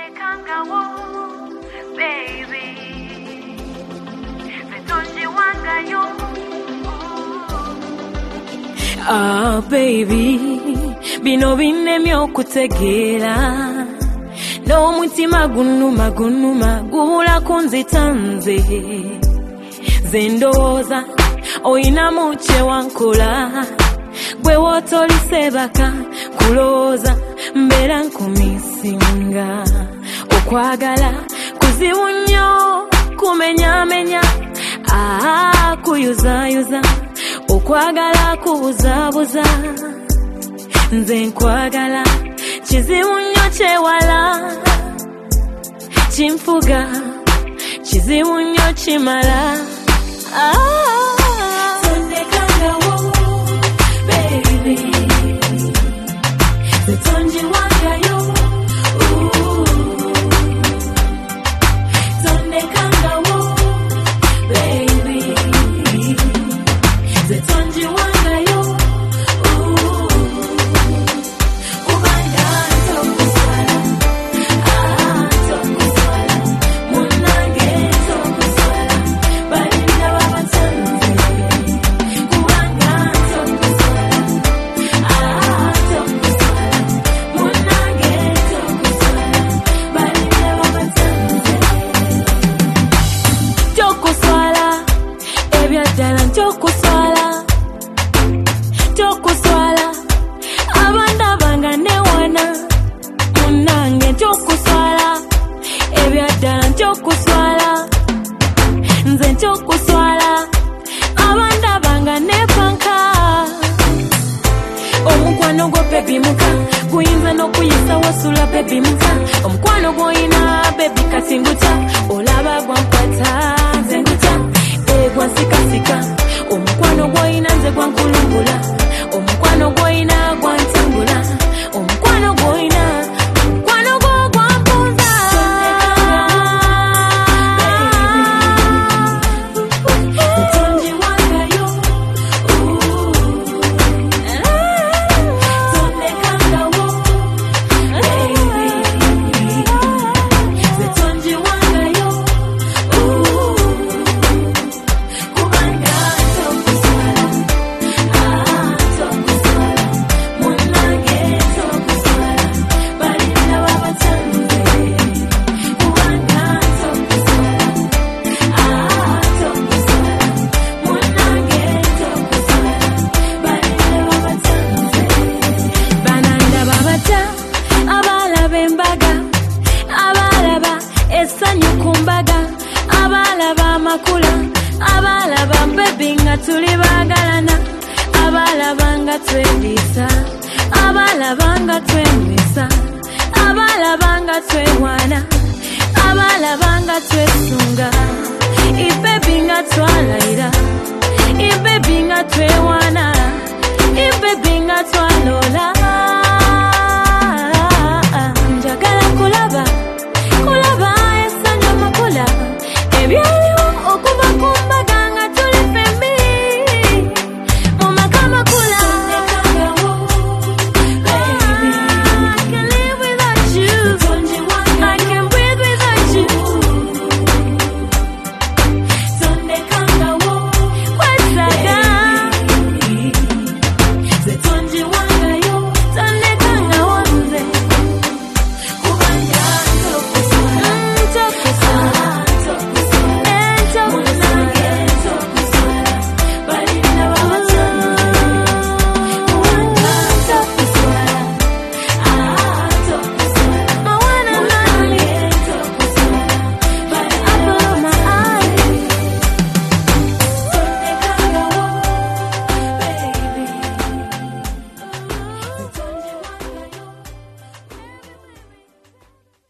baby. Zitonji wangayo. Ah, baby, bino binemye okutegeera. No mutima gunuma gubula kunzitanze. Zendooza oyina muche wankola. Gwe wotolisebaka kuloza mbera nkumisinga. Okwagala kuzibu nnyo kumenya kuyuza okwagala kubuzabuza. Nze nkwagala kizibu nnyo kyewala kimfuga kizibu nnyo kimala. Tondekangawo baby zitonji wangayo. Tondekangawo baby zitonji wangayo. Kubanga tokuswala tokuswala munange tokuswala balinda babatanze. Kubanga tokuswala tokuswala munange tokuswala balinda babatanze. Tokuswala ebyaddala ntokuswala abanda banga newana munange ntokuswala ebyaddala ntokuswala nze ntokuswala abanda banga nepanka. Omukwano gwo baby muka guyinza n'okuyisa wasula baby muka. Omukwano gwoyina baby kasinguta olaba gwankwata nze nguta gwansikasika. Omukwano gwoyina nze gwankulungula. Omukwano gwoyina gwantambula. Omukwano gwoyina omukwano gwo gwampunza. Zitonji wangayo. Tondekangawo baby zitonji wangayo. Kubanga tokuswala tokuswala munange tokuswala balinda babatanze. Kubanga tokuswala tokuswala munange tokuswala balinda babatanze. Bananda babata abalaba embaga abalaba essanyu ku mbaga abalaba amakula abalaba baby nga tuli baagalana abalaba nga twediisa abalaba nga twemisa abalaba nga twewana abalaba nga twesunga ibebi nga twalayira ibebi nga twewana ibebi nga twalola.